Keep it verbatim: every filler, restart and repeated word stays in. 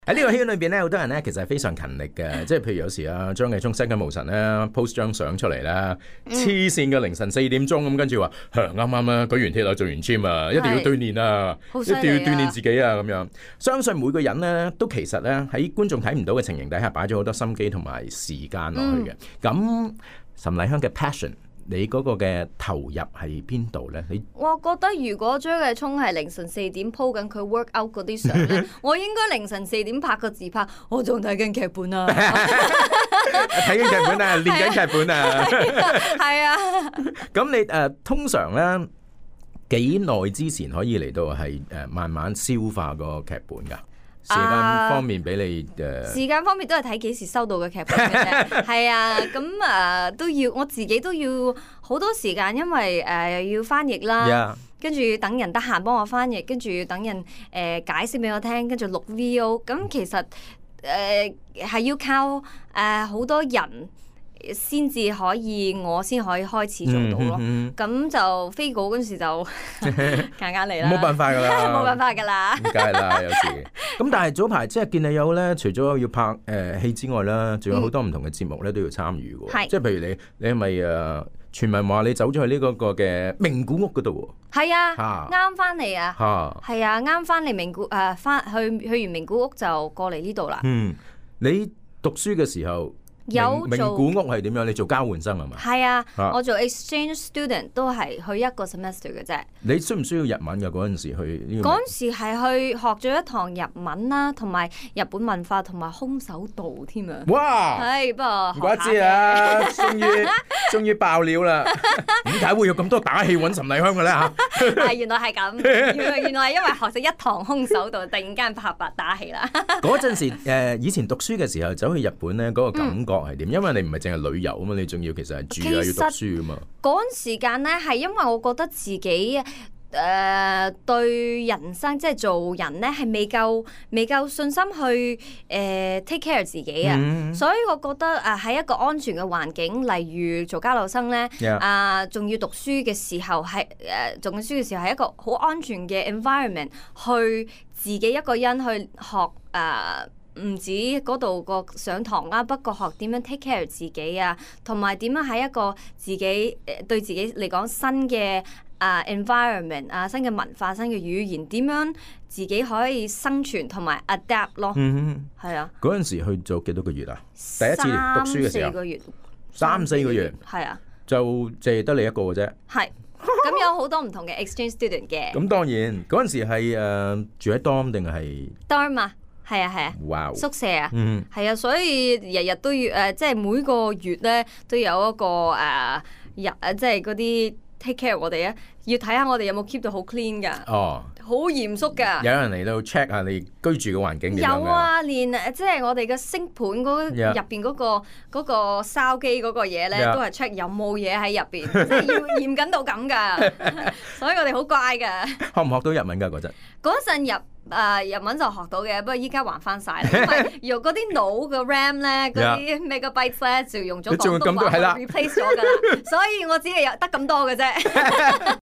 喺呢個圈裏邊咧，好多人咧其實係非常勤力嘅，即係譬如有時啊，張繼聰失驚無神咧 post 張相出嚟啦，黐線嘅凌晨四點鐘咁，跟住話啱啱啦，舉完鐵啊，做完 gym 啊，一定要鍛鍊啊，一定要鍛鍊自己啊咁樣。相信每個人咧都其實咧喺觀眾睇唔到嘅情形底下，擺咗好多心機同埋時間落去嘅。咁、嗯、岑麗香嘅 passion。你嗰個嘅投入係邊度咧？你我覺得如果張繼聰係凌晨四點 po 緊佢 work out 嗰啲相咧，我應該凌晨四點拍個自拍，我仲睇緊劇本啊！ 睇緊劇本啊，練緊劇本啊！ 係啊！ 咁你誒、呃、通常咧幾耐之前可以嚟到係誒、呃、慢慢消化個劇本㗎？時間方面俾你誒、uh, 時間方面都係睇幾時收到嘅劇本嘅啫，係啊，咁啊、呃、都要我自己都要好多時間，因為誒、呃、要翻譯啦，跟住 Yeah. 等人得閒幫我翻譯，跟住等人誒、呃、解釋俾我聽，跟住錄 V O， 咁其實誒係、呃、要靠誒好、呃、多人。先至可以，我先可以開始做到咯。咁、嗯嗯、就飛稿嗰陣時就夾硬嚟啦， 冇辦法噶啦， 冇辦法噶啦， 唔該啦，有時。咁但係早排即係見你有咧，除咗要拍誒、呃、戲之外啦，仲有好多唔同嘅節目咧都要參與嘅。係、嗯，即係譬如你，你係咪誒傳聞話你走咗去呢個個嘅名古屋嗰度？係啊，啱翻嚟啊，係啊，啱翻嚟名古誒，翻去去完名古屋就過嚟呢度啦。嗯， 你讀書嘅時候。有名古屋係點樣？你做交換生係嘛？ 係啊，啊我做 exchange student 都係去一個 semester 嘅啫。你需唔需要日文㗎？嗰陣時去呢個？ 嗰陣時係去學咗一堂日文啦，同埋日本文化同埋空手道添啊！哇，係不過唔怪之啊， 終於終於爆料啦！點解會有咁多打戲揾岑麗香嘅咧嚇？ 係原來係咁，原來原來係因為學咗一堂空手道，突然間拍白打戲啦。 嗰陣時誒，以前讀書嘅時候走去日本咧，嗰個感覺、嗯。係點？因為你唔係淨係旅遊啊嘛，你仲要其實係住啊，要讀書啊嘛。 嗰陣時間咧，係因為我覺得自己誒、呃、對人生即係做人咧係未夠未夠信心去誒、呃、take care 自己啊，嗯、所以我覺得誒喺、呃、一個安全嘅環境，例如做交流生咧，啊仲 Yeah.、呃、要讀書嘅時候係誒讀緊書嘅時候係一個好安全嘅 environment，去自己一個人去學誒。呃唔止嗰度個上堂啦，不過學點樣 take care 自己啊，同埋點樣喺一個自己誒對自己嚟講新嘅啊 environment 啊，新嘅文化、新嘅語言，點樣自己可以生存同埋 adapt 咯。嗯，係啊。嗰陣時去做幾多個月啊？第一次讀書嘅時候。三四個月。三四個月。係啊。就淨係得你一個嘅啫。係。咁有好多唔同嘅 exchange student 嘅。咁當然嗰陣時係誒、呃、住喺 dorm 定係 dorm 啊？係啊係啊，wow. 宿舍啊，係、嗯、啊，所以日日都要誒、呃，即係每個月咧都有一個誒日誒，即係嗰啲 take care 我哋啊，要睇下我哋有冇 keep 到好 clean 噶。哦。好嚴肅㗎！有人嚟到 check 下你居住嘅環境點樣㗎？有啊，連即係我哋嘅星盤嗰入邊嗰個嗰個燒機嗰個嘢咧，都係 check 有冇嘢喺入邊，即係要嚴謹到咁㗎。所以我哋好乖㗎。學唔學到日文㗎嗰陣？嗰陣日誒日文就學到嘅，不過依家還翻晒啦，因為用嗰啲腦嘅 RAM 咧，嗰啲 megabytes 咧就用咗廣東話 replace 咗㗎啦，所以我只係有得咁多嘅啫。